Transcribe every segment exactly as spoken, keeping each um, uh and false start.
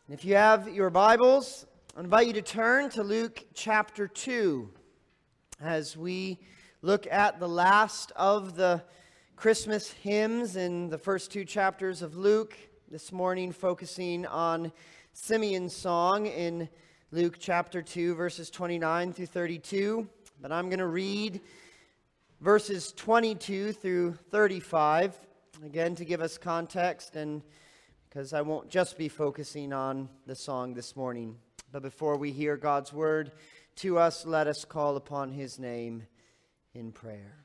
If you have your Bibles, I invite you to turn to Luke chapter two as we look at the last of the Christmas hymns in the first two chapters of Luke. This morning focusing on Simeon's song in Luke chapter two, verses twenty-nine through thirty-two. But I'm going to read verses twenty-two through thirty-five, again to give us context, and because I won't just be focusing on the song this morning. But before we hear God's word to us, let us call upon His name in prayer.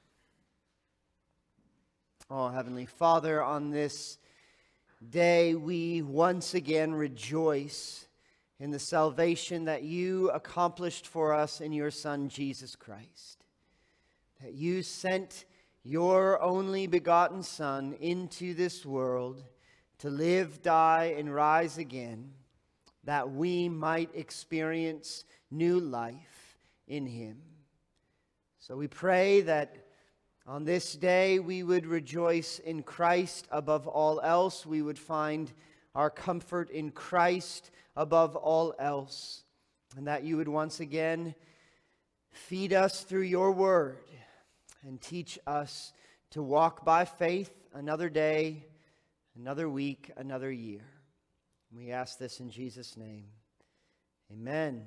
Oh, Heavenly Father, on this day we once again rejoice in the salvation that You accomplished for us in Your Son, Jesus Christ. That You sent Your only begotten Son into this world to live, die, and rise again, that we might experience new life in Him. So we pray that on this day we would rejoice in Christ above all else. We would find our comfort in Christ above all else. And that You would once again feed us through Your word and teach us to walk by faith another day, another week, another year. We ask this in Jesus' name. Amen.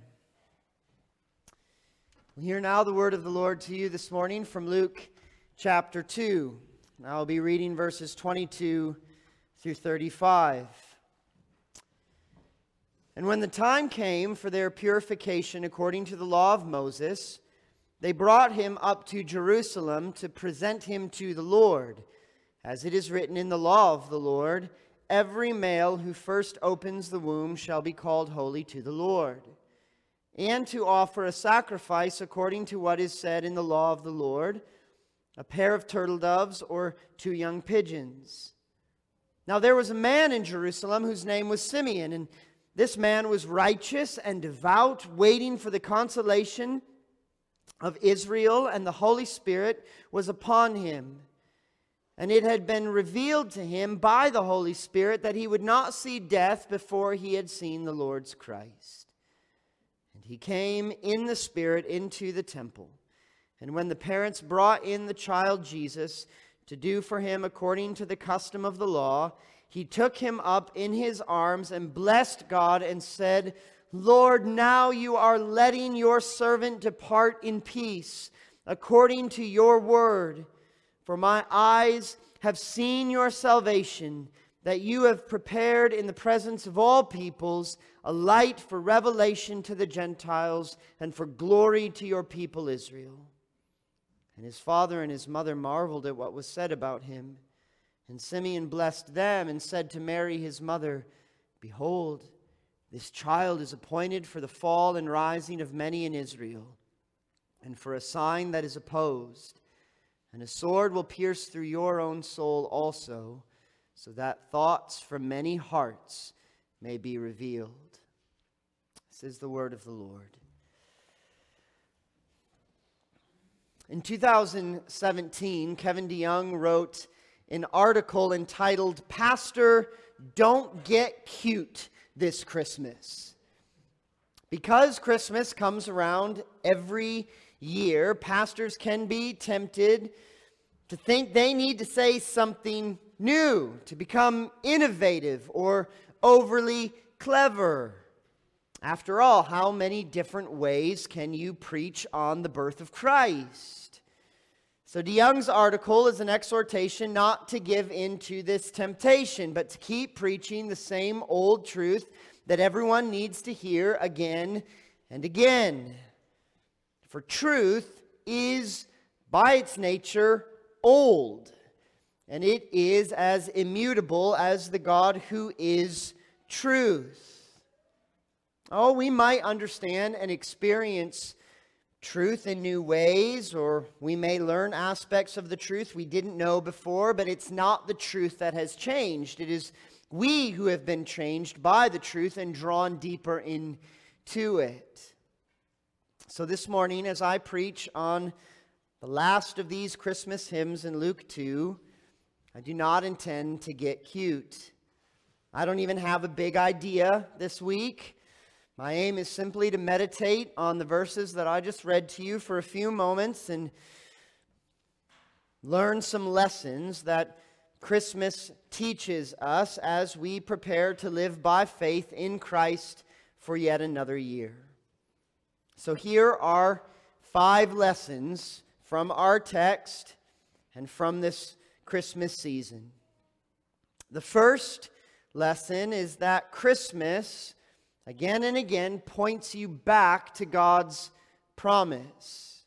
We hear now the word of the Lord to you this morning from Luke chapter two. I'll be reading verses twenty-two through thirty-five. And when the time came for their purification according to the law of Moses, they brought him up to Jerusalem to present him to the Lord. As it is written in the law of the Lord, every male who first opens the womb shall be called holy to the Lord. And to offer a sacrifice according to what is said in the law of the Lord, a pair of turtle doves or two young pigeons. Now there was a man in Jerusalem whose name was Simeon, and this man was righteous and devout, waiting for the consolation of Israel, and the Holy Spirit was upon him. And it had been revealed to him by the Holy Spirit that he would not see death before he had seen the Lord's Christ. And he came in the Spirit into the temple. And when the parents brought in the child Jesus to do for him according to the custom of the law, he took him up in his arms and blessed God and said, Lord, now You are letting Your servant depart in peace, according to Your word. For my eyes have seen Your salvation, that You have prepared in the presence of all peoples a light for revelation to the Gentiles and for glory to Your people Israel. And his father and his mother marveled at what was said about him. And Simeon blessed them and said to Mary his mother, Behold, this child is appointed for the fall and rising of many in Israel, and for a sign that is opposed. And a sword will pierce through your own soul also, so that thoughts from many hearts may be revealed. This is the word of the Lord. In two thousand seventeen, Kevin DeYoung wrote an article entitled, Pastor, Don't Get Cute This Christmas. Because Christmas comes around every year, pastors can be tempted to think they need to say something new, to become innovative or overly clever. After all, how many different ways can you preach on the birth of Christ? So DeYoung's article is an exhortation not to give in to this temptation, but to keep preaching the same old truth that everyone needs to hear again and again. For truth is, by its nature, old, and it is as immutable as the God who is truth. Oh, we might understand and experience truth in new ways, or we may learn aspects of the truth we didn't know before, but it's not the truth that has changed. It is we who have been changed by the truth and drawn deeper into it. So this morning, as I preach on the last of these Christmas hymns in Luke two, I do not intend to get cute. I don't even have a big idea this week. My aim is simply to meditate on the verses that I just read to you for a few moments and learn some lessons that Christmas teaches us as we prepare to live by faith in Christ for yet another year. So here are five lessons from our text and from this Christmas season. The first lesson is that Christmas, again and again, points you back to God's promise.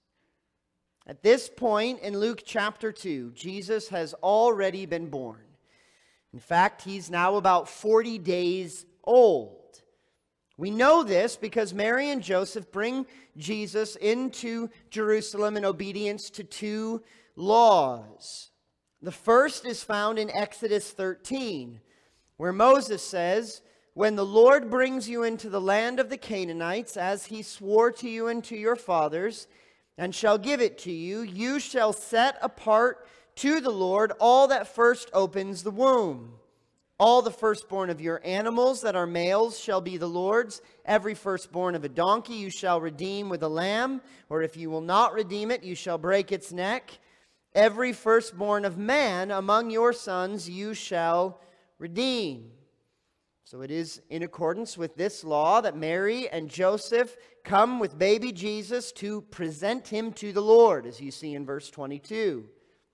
At this point in Luke chapter two, Jesus has already been born. In fact, he's now about forty days old. We know this because Mary and Joseph bring Jesus into Jerusalem in obedience to two laws. The first is found in Exodus thirteen, where Moses says, "When the Lord brings you into the land of the Canaanites, as he swore to you and to your fathers, and shall give it to you, you shall set apart to the Lord all that first opens the womb. All the firstborn of your animals that are males shall be the Lord's. Every firstborn of a donkey you shall redeem with a lamb, or if you will not redeem it, you shall break its neck. Every firstborn of man among your sons you shall redeem." So it is in accordance with this law that Mary and Joseph come with baby Jesus to present him to the Lord, as you see in verse twenty-two.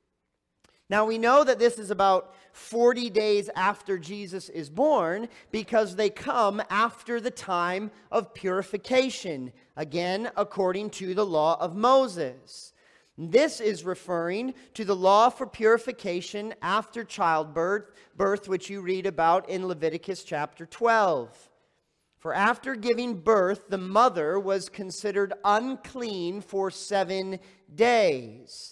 Now we know that this is about forty days after Jesus is born because they come after the time of purification, again according to the law of Moses. This is referring to the law for purification after childbirth, birth which you read about in Leviticus chapter twelve. For after giving birth, the mother was considered unclean for seven days.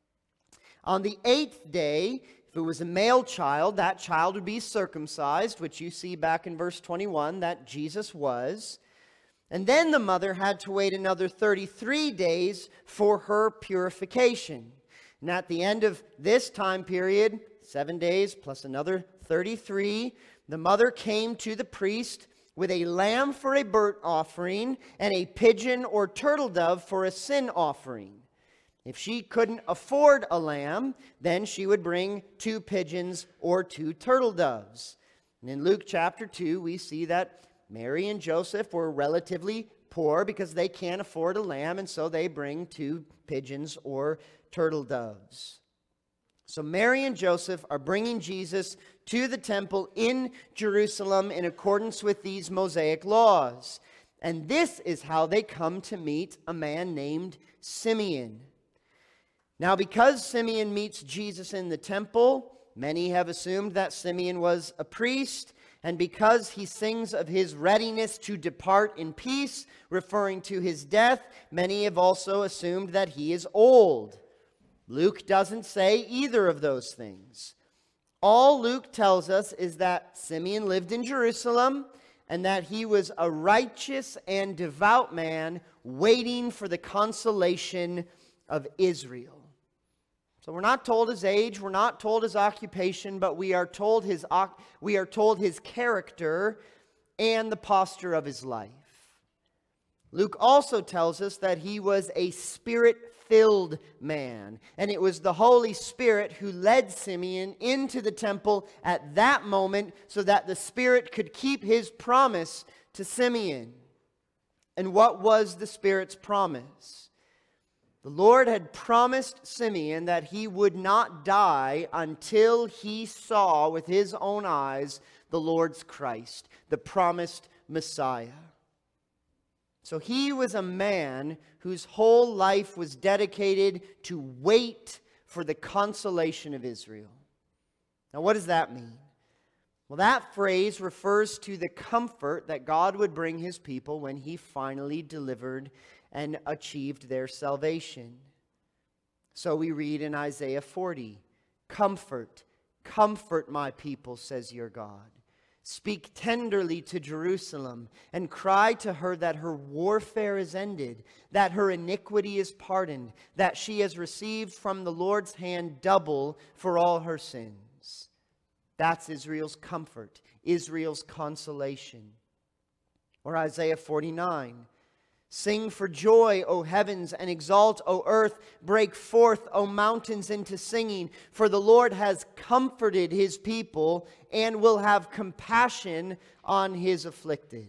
On the eighth day, if it was a male child, that child would be circumcised, which you see back in verse twenty-one that Jesus was. And then the mother had to wait another thirty-three days for her purification. And at the end of this time period, seven days plus another thirty-three, the mother came to the priest with a lamb for a burnt offering and a pigeon or turtle dove for a sin offering. If she couldn't afford a lamb, then she would bring two pigeons or two turtle doves. And in Luke chapter two, we see that Mary and Joseph were relatively poor because they can't afford a lamb, and so they bring two pigeons or turtle doves. So Mary and Joseph are bringing Jesus to the temple in Jerusalem in accordance with these Mosaic laws. And this is how they come to meet a man named Simeon. Now, because Simeon meets Jesus in the temple, many have assumed that Simeon was a priest, and because he sings of his readiness to depart in peace, referring to his death, many have also assumed that he is old. Luke doesn't say either of those things. All Luke tells us is that Simeon lived in Jerusalem and that he was a righteous and devout man waiting for the consolation of Israel. So we're not told his age, we're not told his occupation, but we are told his we are told his character and the posture of his life. Luke also tells us that he was a spirit-filled man, and it was the Holy Spirit who led Simeon into the temple at that moment so that the Spirit could keep his promise to Simeon. And what was the Spirit's promise? The Lord had promised Simeon that he would not die until he saw with his own eyes the Lord's Christ, the promised Messiah. So he was a man whose whole life was dedicated to wait for the consolation of Israel. Now, what does that mean? Well, that phrase refers to the comfort that God would bring his people when he finally delivered and achieved their salvation. So we read in Isaiah forty, "Comfort, comfort my people, says your God. Speak tenderly to Jerusalem and cry to her that her warfare is ended, that her iniquity is pardoned, that she has received from the Lord's hand double for all her sins." That's Israel's comfort Israel's consolation. Or Isaiah forty-nine. Sing for joy, O heavens, and exalt, O earth. Break forth, O mountains, into singing. For the Lord has comforted his people and will have compassion on his afflicted.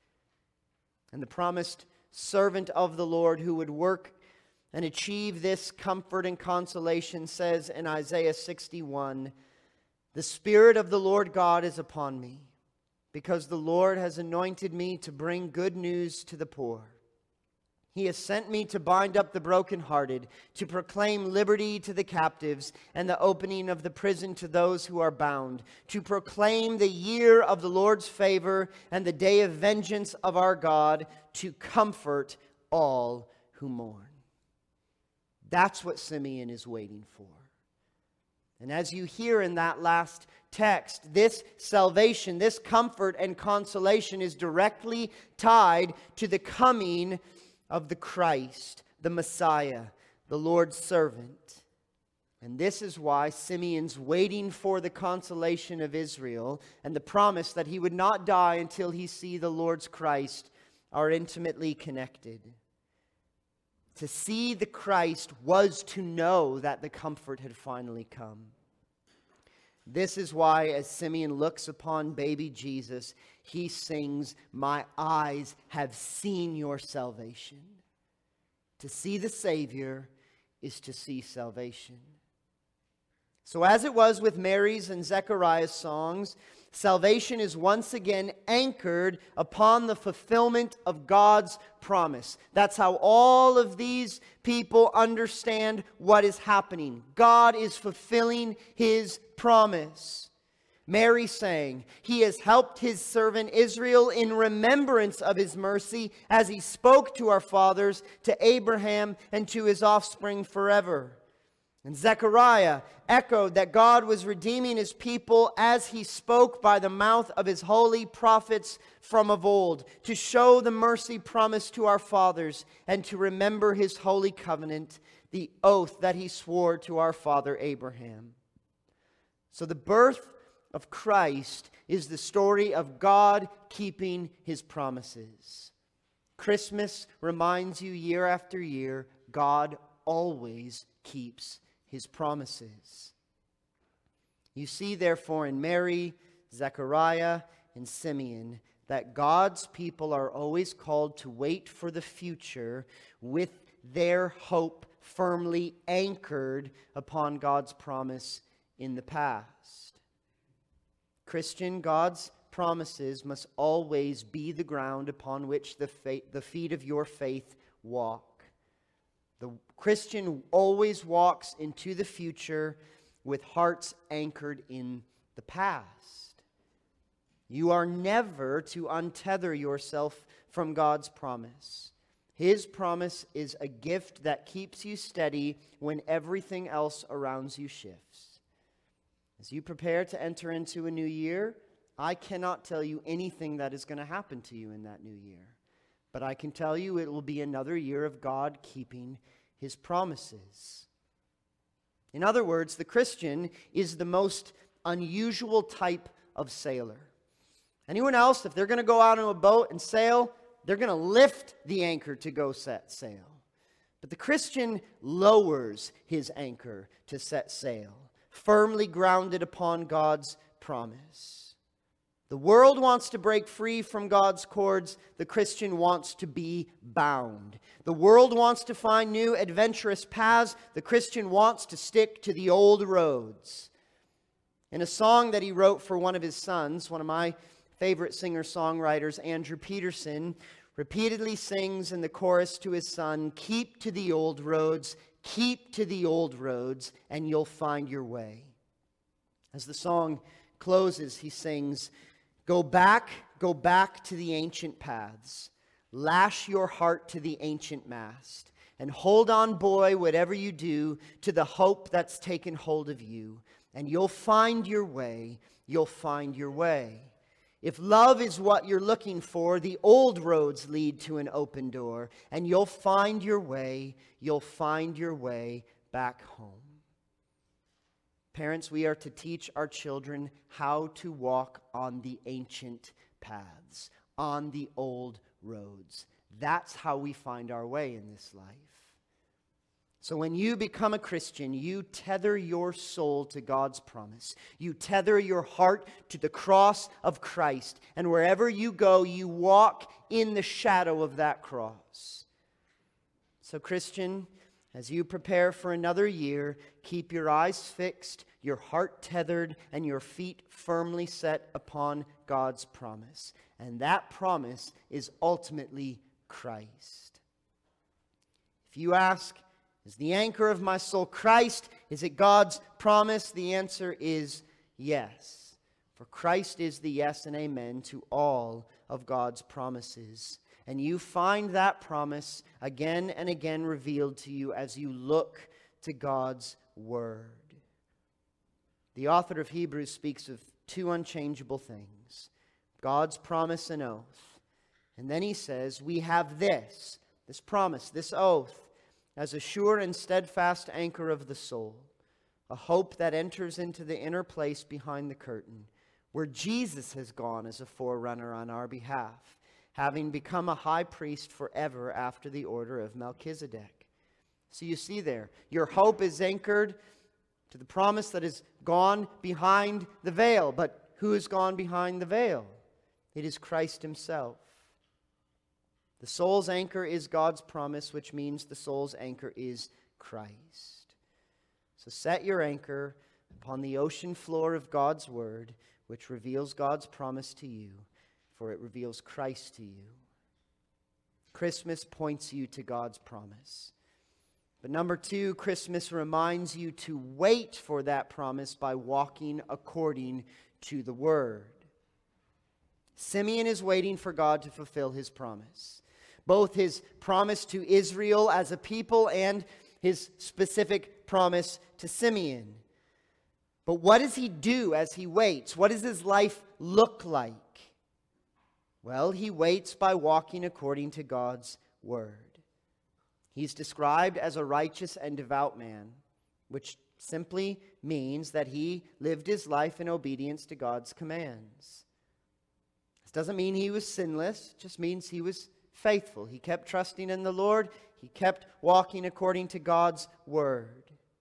And the promised servant of the Lord who would work and achieve this comfort and consolation says in Isaiah sixty-one, the Spirit of the Lord God is upon me, because the Lord has anointed me to bring good news to the poor. He has sent me to bind up the brokenhearted, to proclaim liberty to the captives, and the opening of the prison to those who are bound, to proclaim the year of the Lord's favor and the day of vengeance of our God, to comfort all who mourn. That's what Simeon is waiting for. And as you hear in that last text, this salvation, this comfort and consolation is directly tied to the coming of the Christ, the Messiah, the Lord's servant. And this is why Simeon's waiting for the consolation of Israel and the promise that he would not die until he see the Lord's Christ are intimately connected. To see the Christ was to know that the comfort had finally come. This is why, as Simeon looks upon baby Jesus, he sings, "My eyes have seen your salvation." To see the Savior is to see salvation. So as it was with Mary's and Zechariah's songs, salvation is once again anchored upon the fulfillment of God's promise. That's how all of these people understand what is happening. God is fulfilling his promise. Mary sang, "He has helped his servant Israel in remembrance of his mercy, as he spoke to our fathers, to Abraham, and to his offspring forever." And Zechariah echoed that God was redeeming his people as he spoke by the mouth of his holy prophets from of old, to show the mercy promised to our fathers and to remember his holy covenant, the oath that he swore to our father Abraham. So the birth of Christ is the story of God keeping his promises. Christmas reminds you year after year, God always keeps his promises. You see, therefore, in Mary, Zechariah, and Simeon, that God's people are always called to wait for the future with their hope firmly anchored upon God's promise in the past. Christian, God's promises must always be the ground upon which the, fa- the feet of your faith walk. The Christian always walks into the future with hearts anchored in the past. You are never to untether yourself from God's promise. His promise is a gift that keeps you steady when everything else around you shifts. As you prepare to enter into a new year, I cannot tell you anything that is going to happen to you in that new year. But I can tell you it will be another year of God keeping his promises. In other words, the Christian is the most unusual type of sailor. Anyone else, if they're going to go out on a boat and sail, they're going to lift the anchor to go set sail. But the Christian lowers his anchor to set sail, firmly grounded upon God's promise. The world wants to break free from God's cords. The Christian wants to be bound. The world wants to find new adventurous paths. The Christian wants to stick to the old roads. In a song that he wrote for one of his sons, one of my favorite singer-songwriters, Andrew Peterson, repeatedly sings in the chorus to his son, "Keep to the old roads, keep to the old roads, and you'll find your way." As the song closes, he sings, "Go back, go back to the ancient paths. Lash your heart to the ancient mast. And hold on, boy, whatever you do, to the hope that's taken hold of you. And you'll find your way, you'll find your way. If love is what you're looking for, the old roads lead to an open door. And you'll find your way, you'll find your way back home." Parents, we are to teach our children how to walk on the ancient paths, on the old roads. That's how we find our way in this life. So when you become a Christian, you tether your soul to God's promise. You tether your heart to the cross of Christ. And wherever you go, you walk in the shadow of that cross. So Christian, as you prepare for another year, keep your eyes fixed, your heart tethered, and your feet firmly set upon God's promise. And that promise is ultimately Christ. If you ask, is the anchor of my soul Christ? Is it God's promise? The answer is yes. For Christ is the yes and amen to all of God's promises. And you find that promise again and again revealed to you as you look to God's Word. The author of Hebrews speaks of two unchangeable things: God's promise and oath. And then he says, we have this, this promise, this oath, as a sure and steadfast anchor of the soul, a hope that enters into the inner place behind the curtain, where Jesus has gone as a forerunner on our behalf, having become a high priest forever after the order of Melchizedek. So you see there, your hope is anchored to the promise that has gone behind the veil. But who has gone behind the veil? It is Christ himself. The soul's anchor is God's promise, which means the soul's anchor is Christ. So set your anchor upon the ocean floor of God's Word, which reveals God's promise to you, for it reveals Christ to you. Christmas points you to God's promise. But number two, Christmas reminds you to wait for that promise by walking according to the Word. Simeon is waiting for God to fulfill his promise. Both his promise to Israel as a people and his specific promise to Simeon. But what does he do as he waits? What does his life look like? Well, he waits by walking according to God's Word. He's described as a righteous and devout man, which simply means that he lived his life in obedience to God's commands. This doesn't mean he was sinless, it just means he was faithful. He kept trusting in the Lord. He kept walking according to God's Word.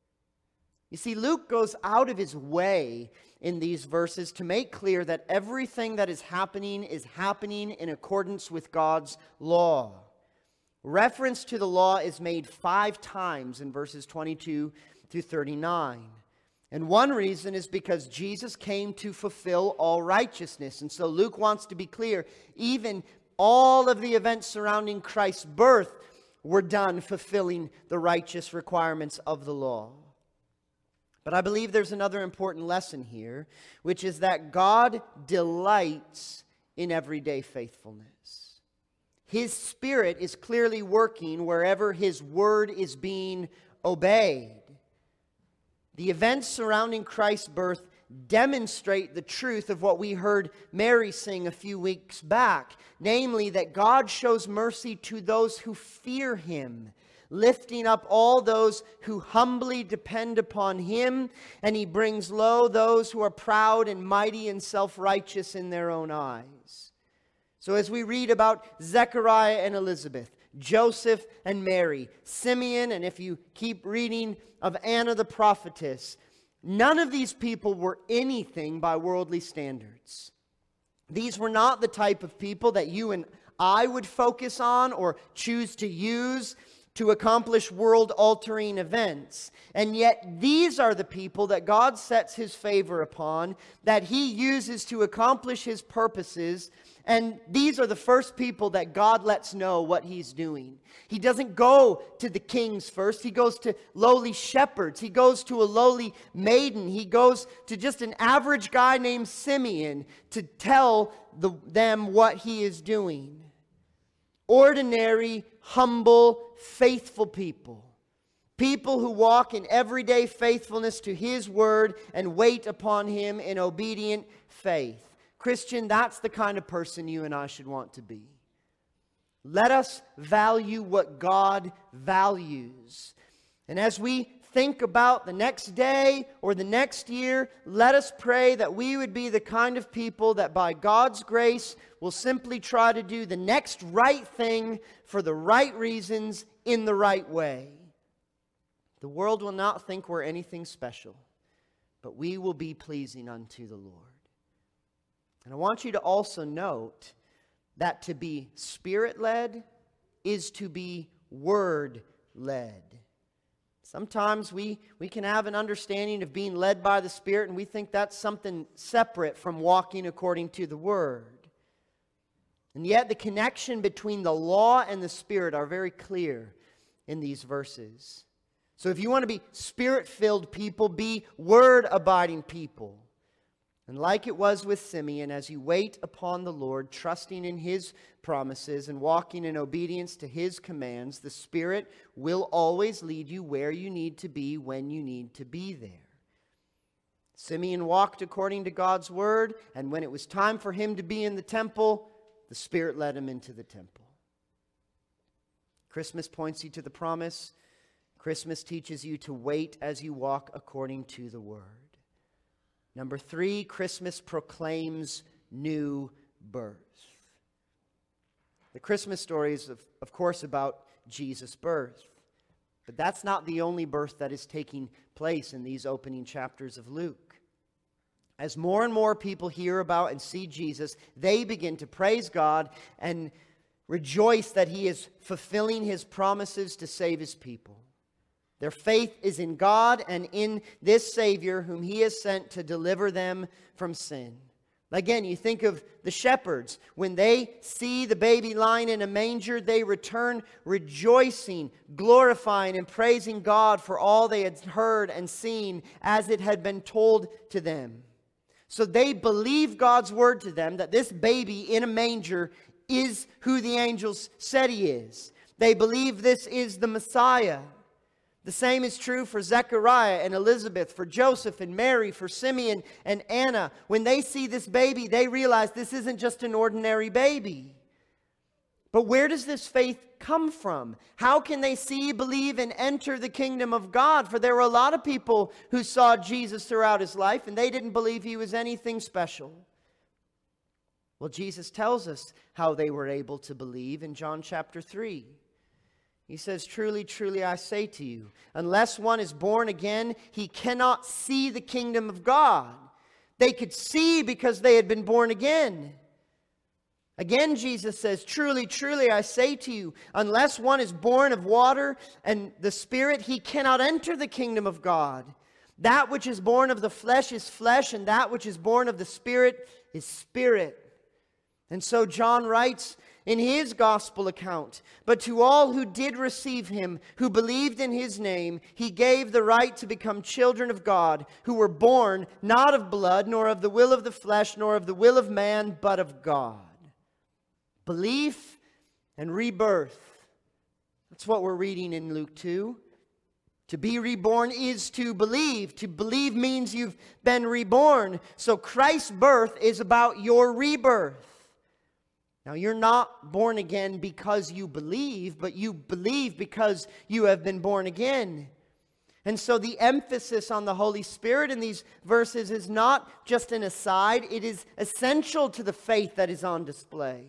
You see, Luke goes out of his way in these verses to make clear that everything that is happening is happening in accordance with God's law. Reference to the law is made five times in verses twenty-two through thirty-nine. And one reason is because Jesus came to fulfill all righteousness. And so Luke wants to be clear, even all of the events surrounding Christ's birth were done fulfilling the righteous requirements of the law. But I believe there's another important lesson here, which is that God delights in everyday faithfulness. His Spirit is clearly working wherever His Word is being obeyed. The events surrounding Christ's birth demonstrate the truth of what we heard Mary sing a few weeks back, namely that God shows mercy to those who fear Him, lifting up all those who humbly depend upon Him, and He brings low those who are proud and mighty and self-righteous in their own eyes. So as we read about Zechariah and Elizabeth, Joseph and Mary, Simeon, and if you keep reading of Anna the prophetess, none of these people were anything by worldly standards. These were not the type of people that you and I would focus on or choose to use to accomplish world-altering events. And yet these are the people that God sets His favor upon, that He uses to accomplish His purposes. And these are the first people that God lets know what He's doing. He doesn't go to the kings first. He goes to lowly shepherds. He goes to a lowly maiden. He goes to just an average guy named Simeon to tell the, them what He is doing. Ordinary, humble, faithful people. People who walk in everyday faithfulness to His Word and wait upon Him in obedient faith. Christian, that's the kind of person you and I should want to be. Let us value what God values. And as we think about the next day or the next year. Let us pray that we would be the kind of people that by God's grace will simply try to do the next right thing for the right reasons in the right way. The world will not think we're anything special, but we will be pleasing unto the Lord. And I want you to also note that to be Spirit-led is to be Word-led. Sometimes we, we can have an understanding of being led by the Spirit, and we think that's something separate from walking according to the Word. And yet the connection between the law and the Spirit are very clear in these verses. So if you want to be Spirit-filled people, be Word-abiding people. And like it was with Simeon, as you wait upon the Lord, trusting in His promises and walking in obedience to His commands, the Spirit will always lead you where you need to be when you need to be there. Simeon walked according to God's word, and when it was time for him to be in the temple, the Spirit led him into the temple. Christmas points you to the promise. Christmas teaches you to wait as you walk according to the word. Number three, Christmas proclaims new birth. The Christmas story is, of, of course, about Jesus' birth. But that's not the only birth that is taking place in these opening chapters of Luke. As more and more people hear about and see Jesus, they begin to praise God and rejoice that He is fulfilling His promises to save His people. Their faith is in God and in this Savior whom He has sent to deliver them from sin. Again, you think of the shepherds. When they see the baby lying in a manger, they return rejoicing, glorifying, and praising God for all they had heard and seen as it had been told to them. So they believe God's word to them that this baby in a manger is who the angels said He is. They believe this is the Messiah. The same is true for Zechariah and Elizabeth, for Joseph and Mary, for Simeon and Anna. When they see this baby, they realize this isn't just an ordinary baby. But where does this faith come from? How can they see, believe, and enter the kingdom of God? For there were a lot of people who saw Jesus throughout His life, and they didn't believe He was anything special. Well, Jesus tells us how they were able to believe in John chapter three. He says, "Truly, truly, I say to you, unless one is born again, he cannot see the kingdom of God." They could see because they had been born again. Again, Jesus says, "Truly, truly, I say to you, unless one is born of water and the Spirit, he cannot enter the kingdom of God. That which is born of the flesh is flesh, and that which is born of the Spirit is spirit." And so John writes in his gospel account, "But to all who did receive Him, who believed in His name, He gave the right to become children of God, who were born not of blood, nor of the will of the flesh, nor of the will of man, but of God." Belief and rebirth. That's what we're reading in Luke two. To be reborn is to believe. To believe means you've been reborn. So Christ's birth is about your rebirth. Now, you're not born again because you believe, but you believe because you have been born again. And so the emphasis on the Holy Spirit in these verses is not just an aside, it is essential to the faith that is on display.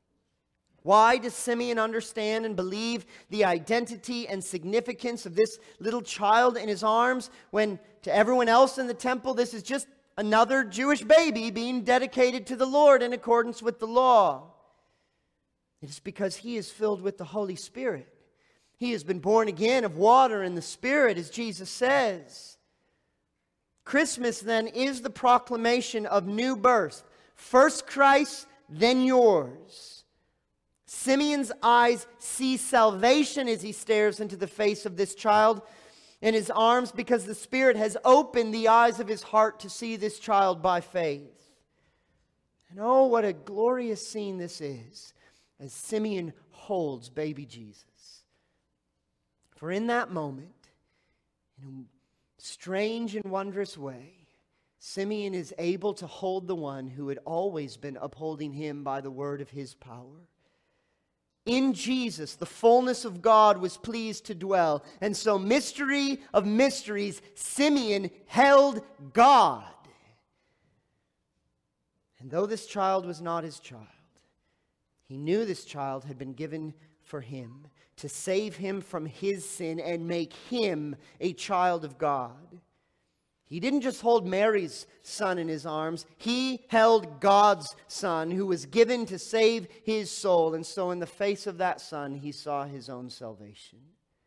Why does Simeon understand and believe the identity and significance of this little child in his arms when to everyone else in the temple this is just another Jewish baby being dedicated to the Lord in accordance with the law? It is because he is filled with the Holy Spirit. He has been born again of water and the Spirit, as Jesus says. Christmas, then, is the proclamation of new birth. First Christ, then yours. Simeon's eyes see salvation as he stares into the face of this child in his arms because the Spirit has opened the eyes of his heart to see this child by faith. And oh, what a glorious scene this is as Simeon holds baby Jesus. For in that moment, in a strange and wondrous way, Simeon is able to hold the one who had always been upholding him by the word of his power. In Jesus, the fullness of God was pleased to dwell. And so, mystery of mysteries, Simeon held God. And though this child was not his child, he knew this child had been given for him to save him from his sin and make him a child of God. He didn't just hold Mary's son in his arms. He held God's son who was given to save his soul. And so in the face of that son, he saw his own salvation.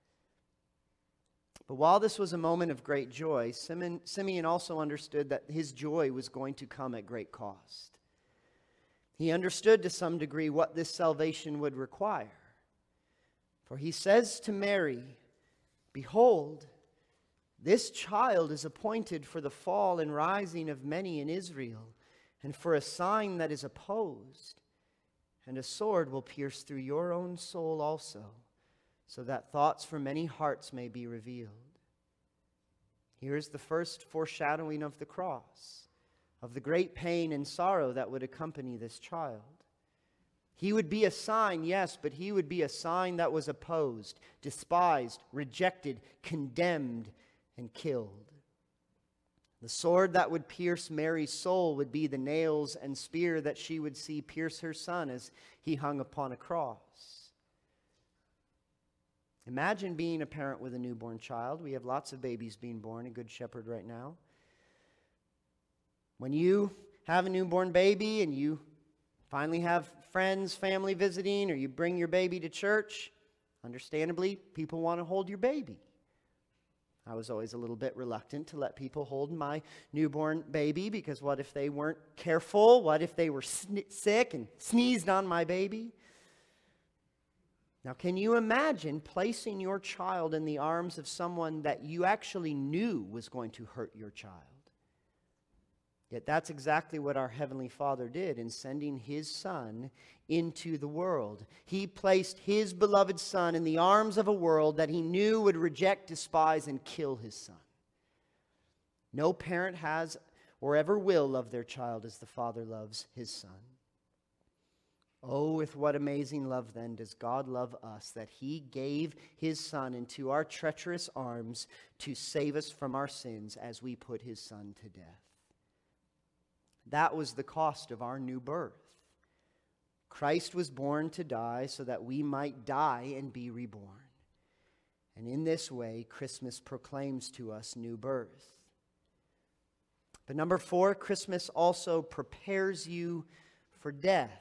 But while this was a moment of great joy, Simeon, Simeon also understood that his joy was going to come at great cost. He understood to some degree what this salvation would require. For he says to Mary, "Behold, this child is appointed for the fall and rising of many in Israel, and for a sign that is opposed. And a sword will pierce through your own soul also, so that thoughts from many hearts may be revealed." Here is the first foreshadowing of the cross, of the great pain and sorrow that would accompany this child. He would be a sign, yes, but he would be a sign that was opposed, despised, rejected, condemned, and killed. The sword that would pierce Mary's soul would be the nails and spear that she would see pierce her son as he hung upon a cross. Imagine being a parent with a newborn child. We have lots of babies being born at Good Shepherd right now. When you have a newborn baby and you finally have friends, family visiting, or you bring your baby to church, understandably, people want to hold your baby. I was always a little bit reluctant to let people hold my newborn baby, because what if they weren't careful? What if they were sn- sick and sneezed on my baby? Now, can you imagine placing your child in the arms of someone that you actually knew was going to hurt your child? Yet that's exactly what our Heavenly Father did in sending His Son into the world. He placed His beloved Son in the arms of a world that He knew would reject, despise, and kill His Son. No parent has or ever will love their child as the Father loves His Son. Oh, with what amazing love then does God love us, that He gave His Son into our treacherous arms to save us from our sins as we put His Son to death. That was the cost of our new birth. Christ was born to die so that we might die and be reborn. And in this way, Christmas proclaims to us new birth. But number four, Christmas also prepares you for death.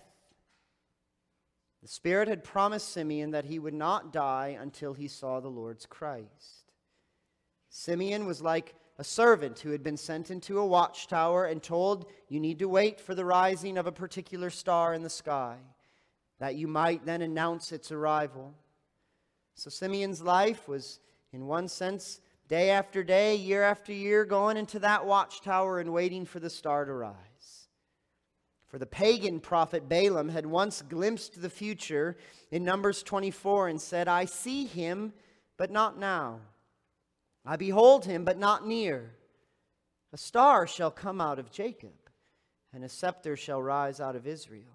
The Spirit had promised Simeon that he would not die until he saw the Lord's Christ. Simeon was like a servant who had been sent into a watchtower and told, you need to wait for the rising of a particular star in the sky, that you might then announce its arrival. So Simeon's life was, in one sense, day after day, year after year, going into that watchtower and waiting for the star to rise. For the pagan prophet Balaam had once glimpsed the future in Numbers twenty-four and said, I see him, but not now. I behold him, but not near. A star shall come out of Jacob, and a scepter shall rise out of Israel.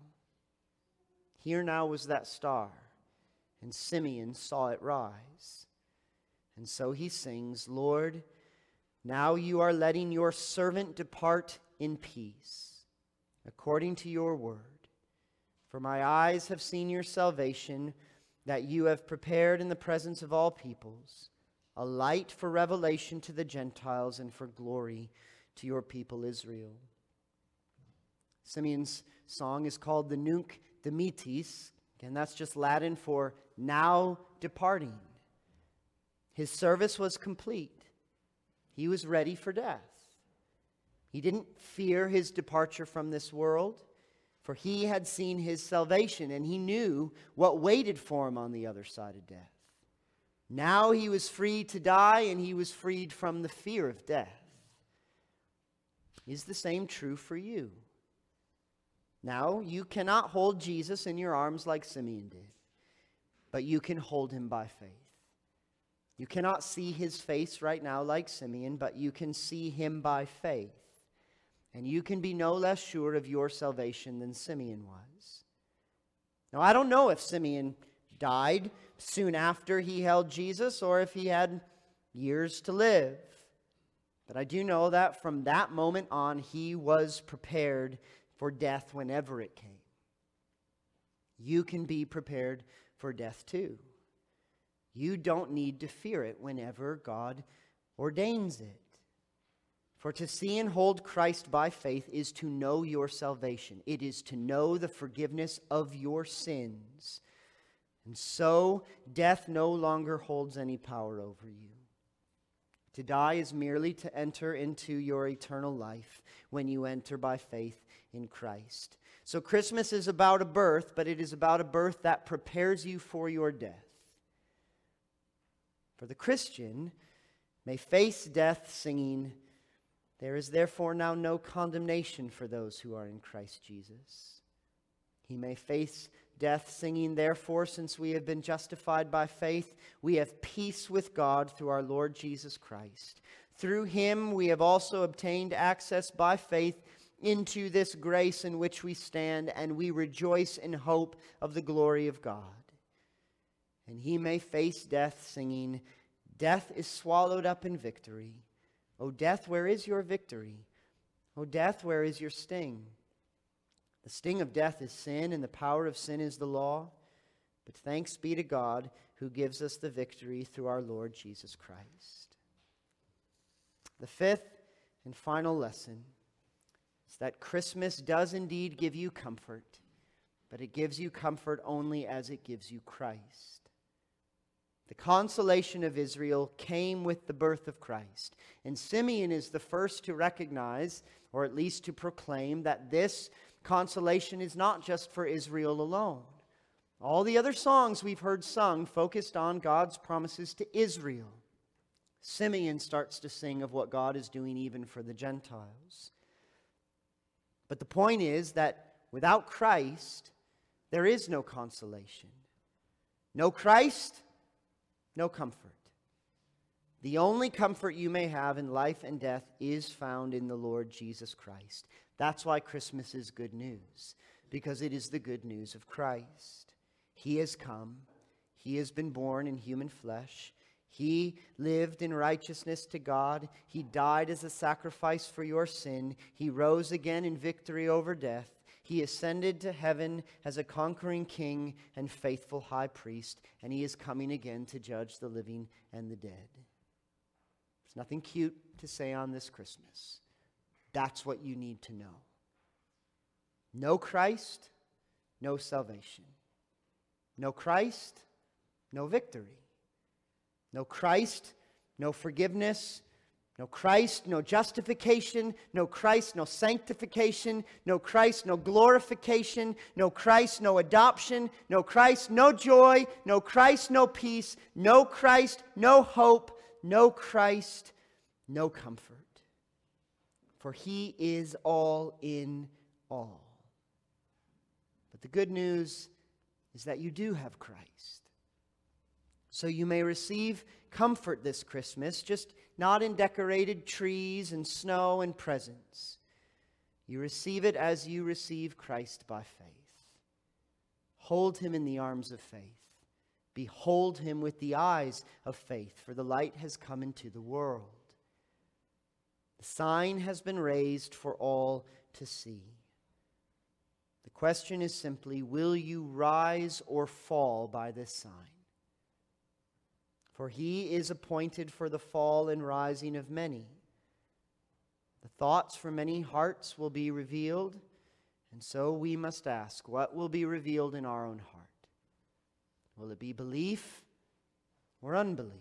Here now was that star, and Simeon saw it rise. And so he sings, Lord, now you are letting your servant depart in peace, according to your word. For my eyes have seen your salvation, that you have prepared in the presence of all peoples, a light for revelation to the Gentiles and for glory to your people Israel. Simeon's song is called the Nunc Dimittis. Again, that's just Latin for now departing. His service was complete. He was ready for death. He didn't fear his departure from this world, for he had seen his salvation and he knew what waited for him on the other side of death. Now he was free to die, and he was freed from the fear of death. Is the same true for you? Now, you cannot hold Jesus in your arms like Simeon did, but you can hold him by faith. You cannot see his face right now like Simeon, but you can see him by faith. And you can be no less sure of your salvation than Simeon was. Now, I don't know if Simeon died soon after he held Jesus or if he had years to live. But I do know that from that moment on, he was prepared for death whenever it came. You can be prepared for death too. You don't need to fear it whenever God ordains it. For to see and hold Christ by faith is to know your salvation. It is to know the forgiveness of your sins. And so death no longer holds any power over you. To die is merely to enter into your eternal life when you enter by faith in Christ. So Christmas is about a birth, but it is about a birth that prepares you for your death. For the Christian may face death singing, "There is therefore now no condemnation for those who are in Christ Jesus." He may face death singing, "Therefore, since we have been justified by faith, we have peace with God through our Lord Jesus Christ. Through him we have also obtained access by faith into this grace in which we stand, and we rejoice in hope of the glory of God." And he may face death singing, "Death is swallowed up in victory. O death, where is your victory? O death, where is your sting? The sting of death is sin, and the power of sin is the law. But thanks be to God who gives us the victory through our Lord Jesus Christ." The fifth and final lesson is that Christmas does indeed give you comfort, but it gives you comfort only as it gives you Christ. The consolation of Israel came with the birth of Christ. And Simeon is the first to recognize, or at least to proclaim, that this consolation is not just for Israel alone. All the other songs we've heard sung focused on God's promises to Israel. Simeon starts to sing of what God is doing even for the Gentiles. But the point is that without Christ, there is no consolation. No Christ, no comfort. The only comfort you may have in life and death is found in the Lord Jesus Christ. That's why Christmas is good news, because it is the good news of Christ. He has come. He has been born in human flesh. He lived in righteousness to God. He died as a sacrifice for your sin. He rose again in victory over death. He ascended to heaven as a conquering king and faithful high priest, and he is coming again to judge the living and the dead. There's nothing cute to say on this Christmas. That's what you need to know. No Christ, no salvation. No Christ, no victory. No Christ, no forgiveness. No Christ, no justification. No Christ, no sanctification. No Christ, no glorification. No Christ, no adoption. No Christ, no joy. No Christ, no peace. No Christ, no hope. No Christ, no comfort. For he is all in all. But the good news is that you do have Christ. So you may receive comfort this Christmas, just not in decorated trees and snow and presents. You receive it as you receive Christ by faith. Hold him in the arms of faith. Behold him with the eyes of faith, for the light has come into the world. The sign has been raised for all to see. The question is simply, will you rise or fall by this sign? For he is appointed for the fall and rising of many. The thoughts from many hearts will be revealed, and so we must ask, what will be revealed in our own heart? Will it be belief or unbelief?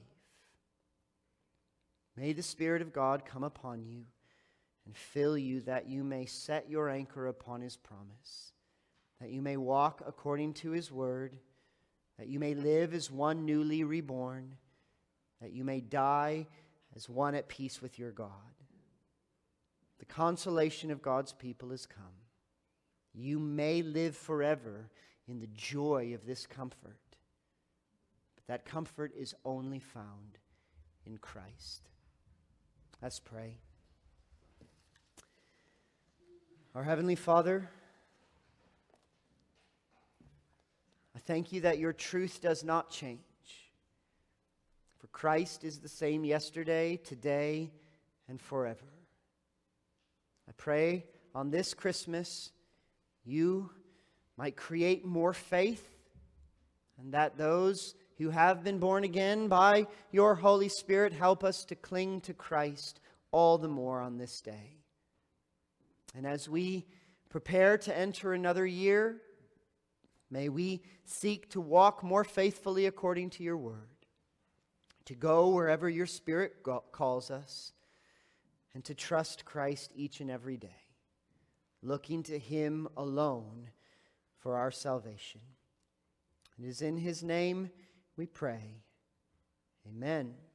May the Spirit of God come upon you and fill you, that you may set your anchor upon his promise, that you may walk according to his word, that you may live as one newly reborn, that you may die as one at peace with your God. The consolation of God's people has come. You may live forever in the joy of this comfort. But that comfort is only found in Christ. Let's pray. Our Heavenly Father, I thank you that your truth does not change. For Christ is the same yesterday, today, and forever. I pray on this Christmas you might create more faith, and that those who have been born again by your Holy Spirit help us to cling to Christ all the more on this day. And as we prepare to enter another year, may we seek to walk more faithfully according to your word, to go wherever your Spirit go- calls us, and to trust Christ each and every day, looking to him alone for our salvation. It is in his name we pray. Amen.